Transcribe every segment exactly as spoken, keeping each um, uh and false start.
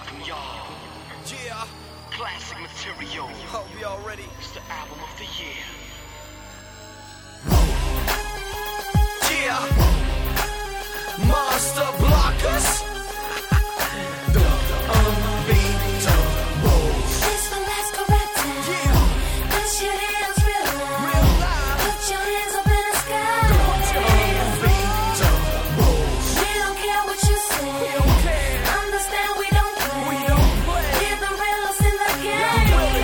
welcome y'all. Yeah. Classic material. Hope y'all ready. It's the album of the year. Yeah. Monster Blockers. The unbeatables. This one last correct time. Yeah. This shit is real life. Real life. Put your hands up in the sky. The unbeatables. We don't care what you say. We don't care. Understand we don't play. We don't play. We're the realest in the game.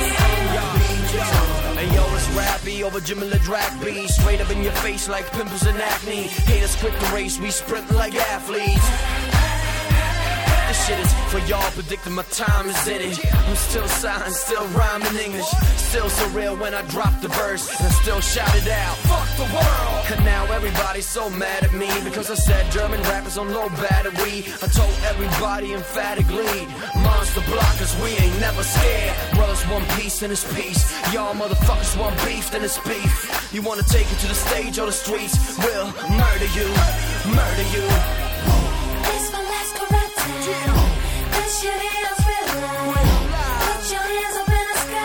Hey yo, it's Rappy over Jamila Drag B. Straight up in your face like pimples and acne. Haters quick to race, we sprint like athletes. This shit is for y'all predicting my time is in it. I'm still silent, still rhyming English. Still so real when I drop the verse. And I still shout it out, fuck the world. And now everybody's so mad at me because I said German rappers on low battery. I told everybody emphatically, Monster Blockers, we ain't never scared. Brothers one piece and it's peace. Y'all motherfuckers want beef, then it's beef. You wanna take it to the stage or the streets? We'll murder you, murder you. This one last correct time. This shit is real life. Put your hands up in the sky.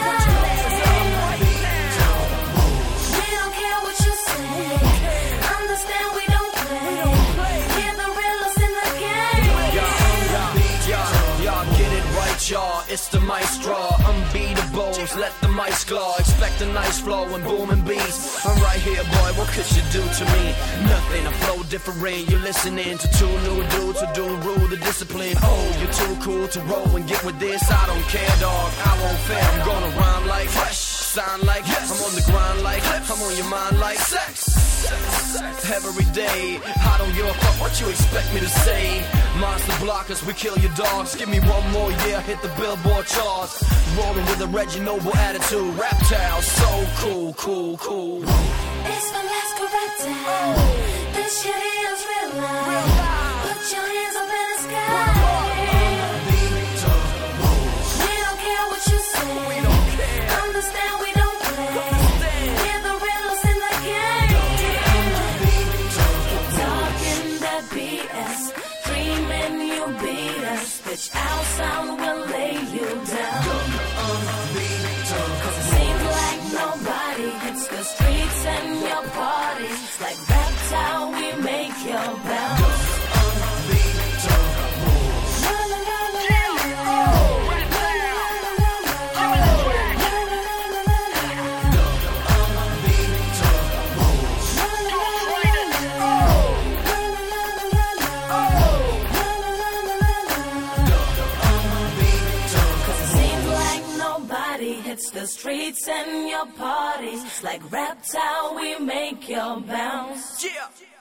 We don't care what you say. Understand we don't play. We're the realest in the game. Y'all, y'all get it right, y'all. It's the maestro, unbeatables. Let the mice claw. Expect a nice flow and booming beats. I'm right here, boy. What could you do to me? Nothing. I flow different. You're listening to two new dudes who do rule the discipline. Oh, you're too cool to roll and get with this. I don't care, dog. I won't fail. I'm gonna rhyme like fresh, sound like yes. I'm on the grind like clips. I'm on your mind like sex. Every day, I don't give a fuck what you expect me to say. Monster Blockers, we kill your dogs. Give me one more year, hit the Billboard charts. Rolling with a Reggie Noble attitude. Reptile, so cool, cool, cool. It's the last correct time. This shit is real life. Put your hands up in the sky. We don't care what you say. Understand we don't play. We're the realest in the game. Talking that B S, dreaming you beat us. Bitch, our sound will lay you down. Cause it seems like nobody hits the streets and your parties. Like that's how we make your bounce. Hits the streets and your parties. Like Reptile, we make your bounce. Yeah.